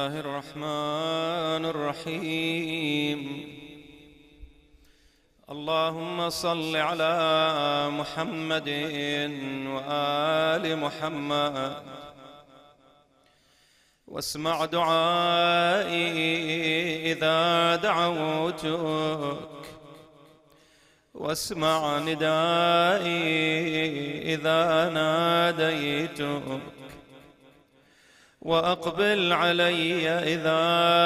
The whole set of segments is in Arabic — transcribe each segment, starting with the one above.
الله الرحمن الرحيم. اللهم صل على محمد وآل محمد واسمع دعائي إذا دعوتك، واسمع ندائي إذا ناديتك، وأقبل علي إذا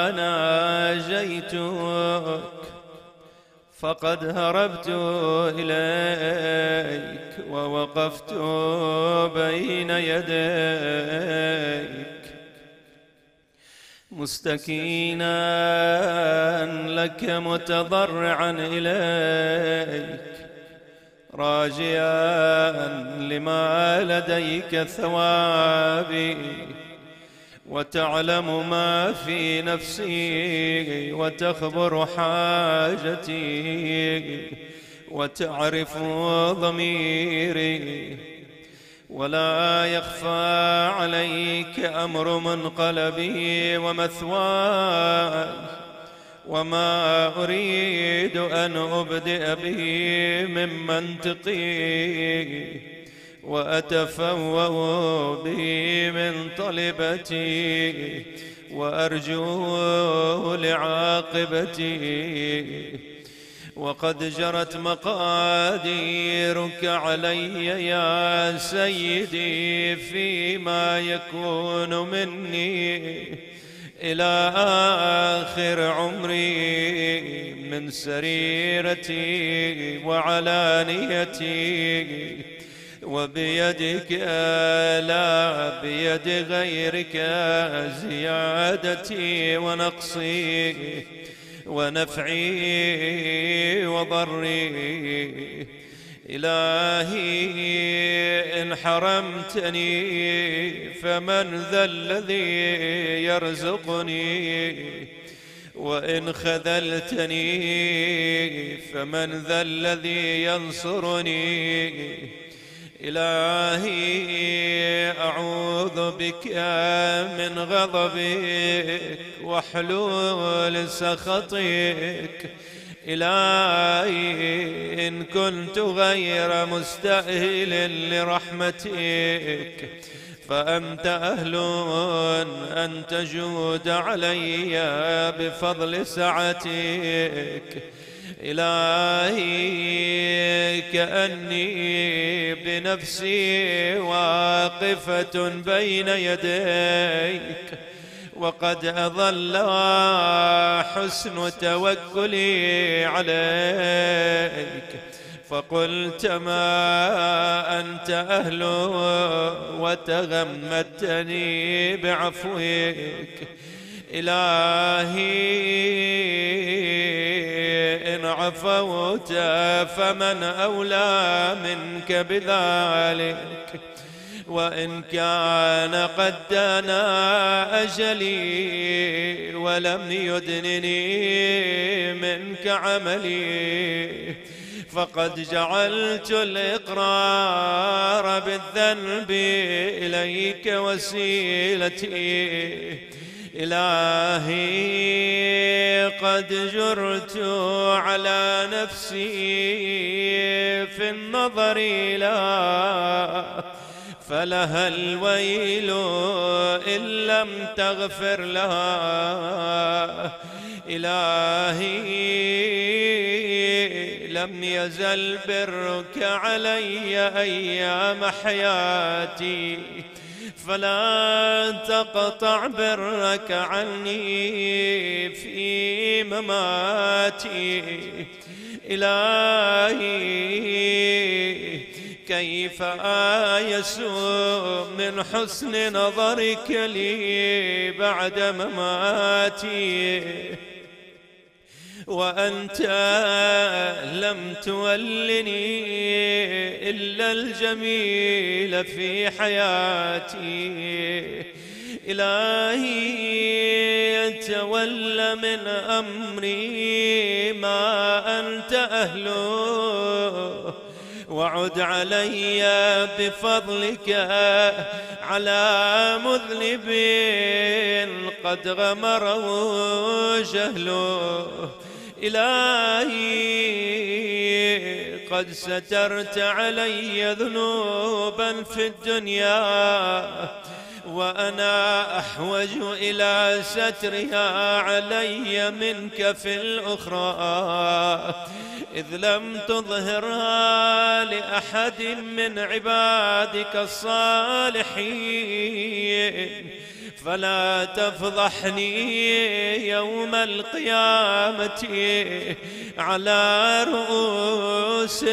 ناجيتك، فقد هربت إليك ووقفت بين يديك مستكينا لك متضرعا إليك، راجيا لما لديك ثوابي، وتعلم ما في نفسي وتخبر حاجتي وتعرف ضميري، ولا يخفى عليك أمر منقلبي ومثواي، وما أريد أن أبدئ به من منطقي وأتفوه به من طلبتي وأرجو لعاقبتي، وقد جرت مقاديرك علي يا سيدي فيما يكون مني إلى آخر عمري من سريرتي وعلانيتي، وبيدك لا بيد غيرك زيادتي ونقصي ونفعي وضري. إلهي إن حرمتني فمن ذا الذي يرزقني، وإن خذلتني فمن ذا الذي ينصرني. إلهي أعوذ بك من غضبك وحلول سخطك. إلهي إن كنت غير مستأهل لرحمتك فأنت أهل أن تجود علي بفضل سعتك. إلهي كأني بنفسي واقفة بين يديك، وقد أضل حسن توكلي عليك، فقلت ما أنت أهل وتغمدتني بعفوك. إلهي إن عفوت فمن أولى منك بذلك، وإن كان قد دنا أجلي ولم يدنني منك عملي، فقد جعلت الإقرار بالذنب إليك وسيلتي. إلهي قد جرت على نفسي في النظر إلى فلها الويل إن لم تغفر لها. إلهي لم يزل برك علي أيام حياتي، فلا تقطع برك عني في مماتي. إلهي كيف آيس من حسن نظرك لي بعد مماتي، وأنت لم تولني إلا الجميل في حياتي. إلهي تول من أمري ما أنت أهله، وعد علي بفضلك على مذنب قد غمره جهله. إلهي قد سترت علي ذنوبا في الدنيا، وأنا أحوج إلى سترها علي منك في الأخرى، إذ لم تظهرها لأحد من عبادك الصالحين، فلا تفضحني يوم القيامة على رؤوس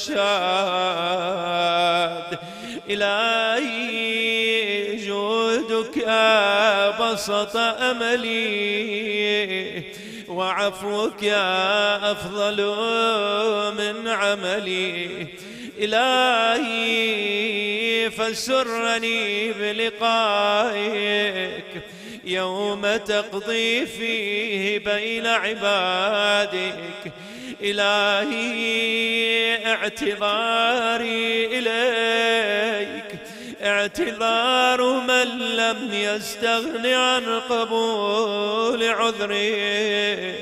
الأشهاد. إلهي جودك بسط أملي، وعفوك أفضل من عملي. إلهي فسرني بلقائك يوم تقضي فيه بين عبادك. إلهي اعتذاري إليك اعتذار من لم يستغن عن قبول عذري،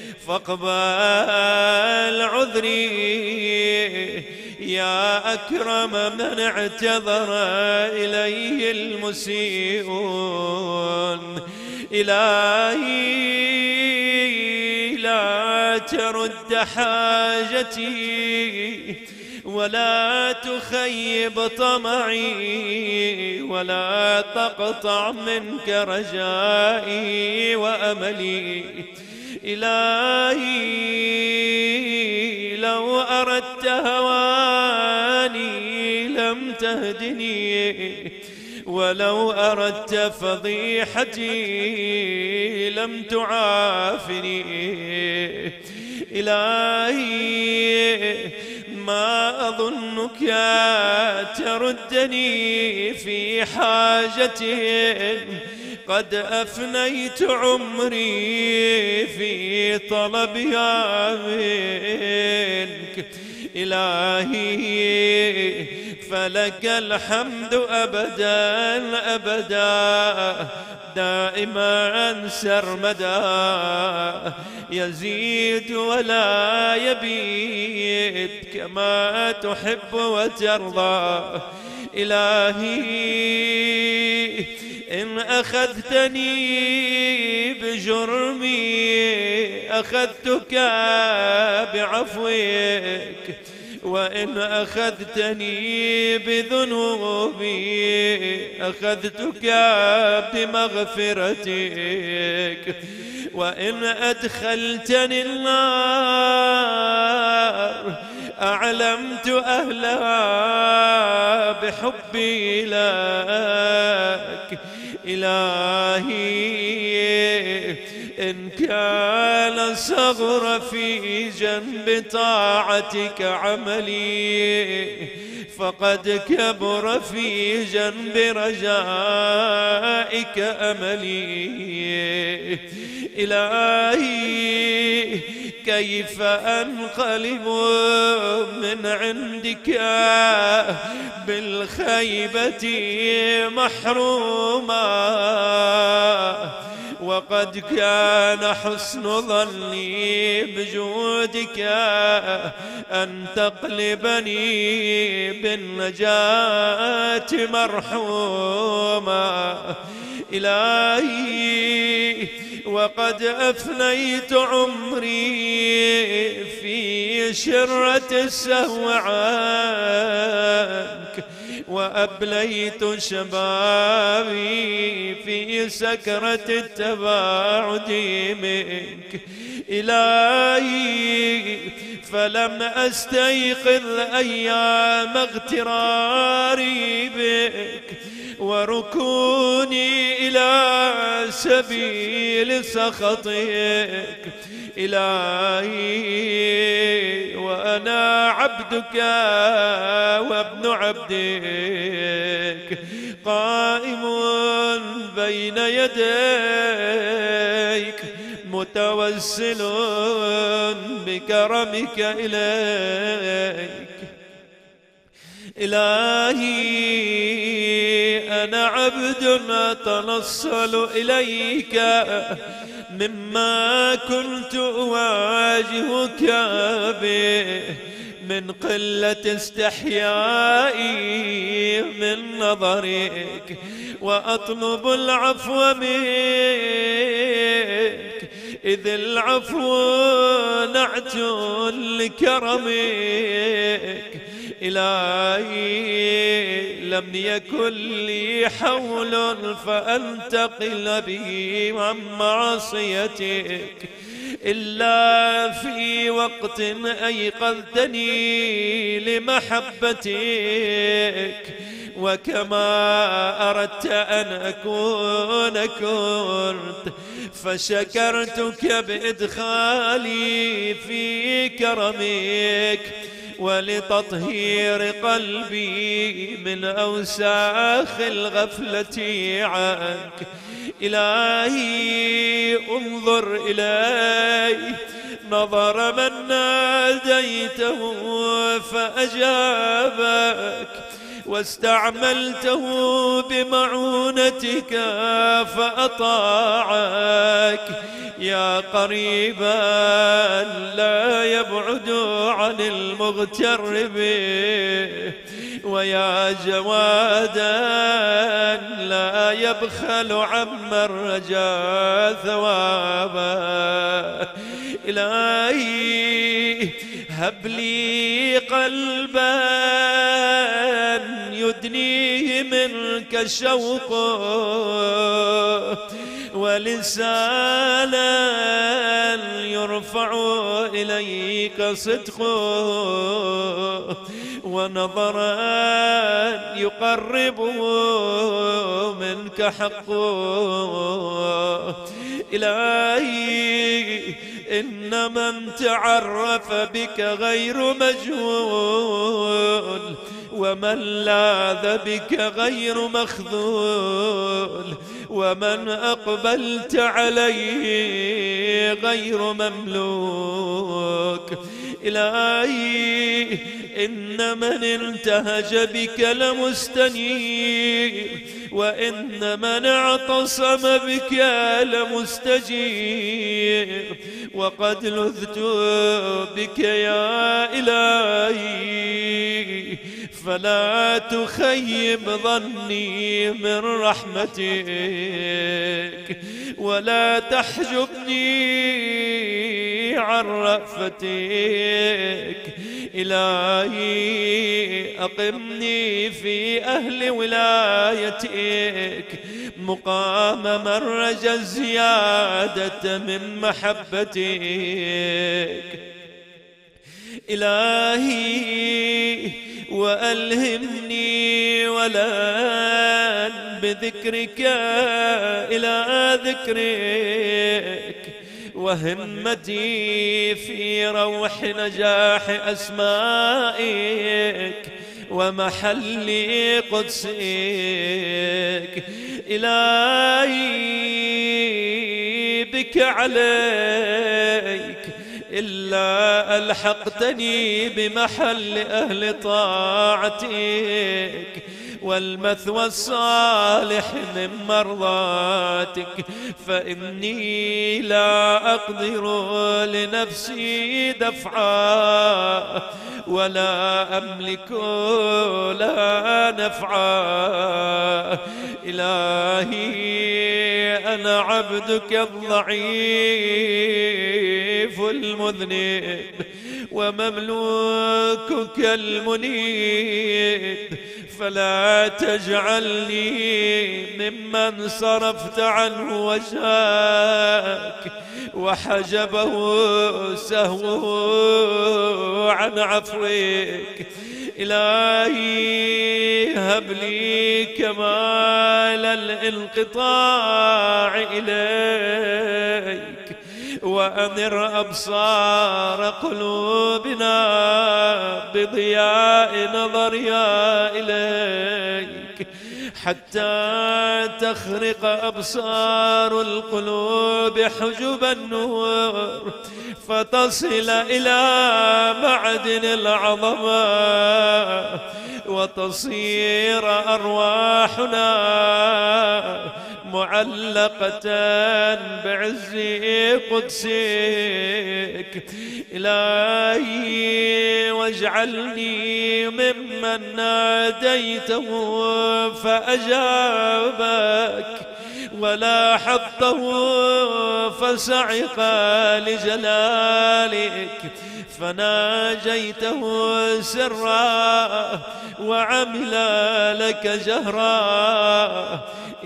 فاقبل عذري يا أكرم من اعتذر إليه المسيئون. إلهي لا ترد حاجتي، ولا تخيب طمعي، ولا تقطع منك رجائي وأملي. إلهي لو أردت هواني لم تهدني، ولو أردت فضيحتي لم تعافني. إلهي ما أظنك تردني في حاجة قد أفنيت عمري في طلبها منك. إلهي فلك الحمد أبدا أبدا دائما سرمدا، يزيد ولا يبيد كما تحب وترضى. إلهي إن أخذتني بجرمي أخذتك بعفوك، وإن أخذتني بذنوبي أخذتك بمغفرتك، وإن أدخلتني النار أعلمت أهلها بحبي لك. إلهي إن كان صغر في جنب طاعتك عملي، فقد كبر في جنب رجائك أملي. إلهي كيف أنقلب من عندك بالخيبة محروما، وقد كان حسن ظني بجودك أن تقلبني بالنجاة مرحوما. إلهي وقد أفنيت عمري في شرة السهو عنك، وأبليت شبابي في سكرة التباعد منك. إلهي فلم أستيقظ أيام اغتراري بك وركوني إلى سبيل سخطك. إلهي وأنا عبدك وابن عبدك قائم بين يديك متوسل بكرمك إليك. إلهي أنا عبد أتنصل إليك مما كنت أواجهك به من قلة استحيائي من نظرك، وأطلب العفو منك إذ العفو نعت لكرمك. إلهي لم يكن لي حول فأنتقل به عن معصيتك إلا في وقت أيقظتني لمحبتك، وكما أردت أن أكون كنت، فشكرتك بإدخالي في كرمك ولتطهير قلبي من أوساخ الغفلة عنك. إلهي انظر إلي نظر من ناديته فأجابك، واستعملته بمعونتك فأطاعك. يا قريبا لا يبعد عن المغتر به، ويا جوادا لا يبخل عمن رجا ثوابا. إلهي هب لي قلبا يدنيه منك شوق، ولسانا يرفع إليك صدق، ونظرا يقربه منك حق. إلهي إن من تعرف بك غير مجهول، ومن لاذ بك غير مخذول، ومن أقبلت عليه غير مملوك. إلهي إن من انتهج بك لمستنير، وإن من اعتصم بك لمستجير، وقد لذت بك يا إلهي، فلا تخيب ظني من رحمتك، ولا تحجبني عن رأفتك. إلهي أقمني في أهل ولايتك مقام من رجا الزيادة من محبتك. إلهي وألهمني ولان بذكرك إلى ذكرك، وهمتي في روح نجاح أسمائك ومحل قدسك. إلهي بك عليك إلا ألحقتني بمحل أهل طاعتك، والمثوى الصالح من مرضاتك، فإني لا أقدر لنفسي دفعا، ولا أملك لها نفعا. إلهي أنا عبدك الضعيف المذنب، ومملوكك المنيب، فلا تجعلني ممن صرفت عنه وجهك وحجبه سهوه عن عفوك. إلهي هب لي كمال الانقطاع إليك، وأنر أبصار قلوبنا بضياء نظرها إليك، حتى تخرق أبصار القلوب حجب النور، فتصل إلى معدن العظمة، وتصير أرواحنا معلقة بعز قدسك. إلهي واجعلني ممن ناديته فأجابك، ولا حظه فسعق لجلالك، فناجيته سرا وعمل لك جهرا.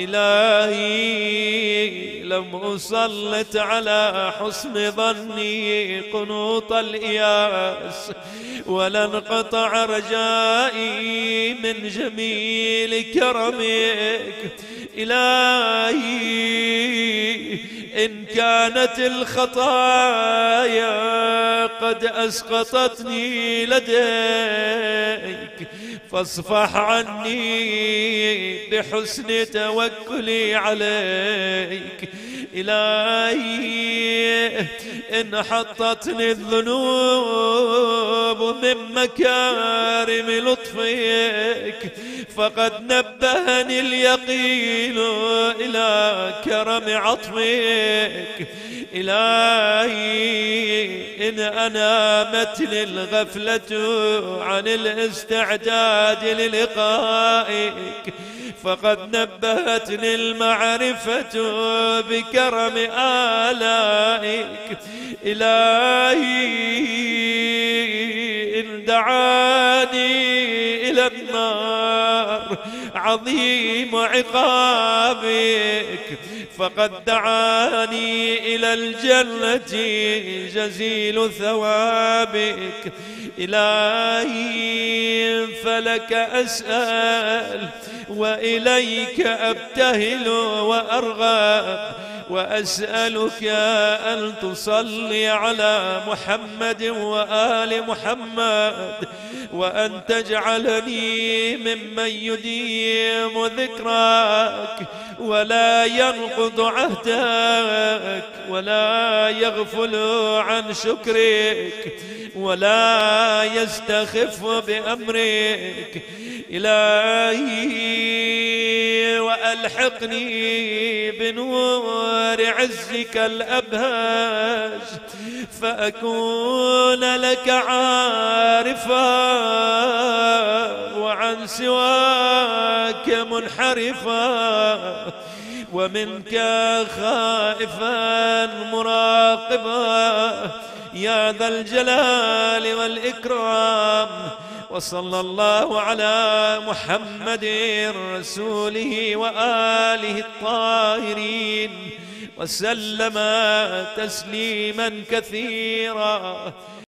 إلهي لم أسلط على حسن ظني قنوط الإياس، ولا انقطع رجائي من جميل كرمك. إلهي إن كانت الخطايا قد أسقطتني لديك فاصفح عني بحسن توكلي عليك. إلهي إن حطتني الذنوب من مكارم لطفك فقد نبهني اليقين إلى كرم عطفك. إلهي إن أنامتني الغفلة عن الاستعداد للقائك فقد نبهتني المعرفة بكرم آلائك. إلهي إن دعاني إلى النار عظيم عقابك فقد دعاني إلى الجنة جزيل ثوابك. إلهي فلك أسأل وإليك أبتهل وأرغب، وأسألك أن تصلي على محمد وآل محمد، وأن تجعلني ممن يديم ذكرك ولا ينقض عهدك ولا يغفل عن شكرك ولا يستخف بأمرك. إلهي وألحقني بنور عزك الأبهاج فأكون لك عارفا وعن سواك منحرفا، ومنك خائفا مراقبا يا ذا الجلال والإكرام. وصلى الله على محمد رسوله وآله الطاهرين وسلم تسليما كثيرا.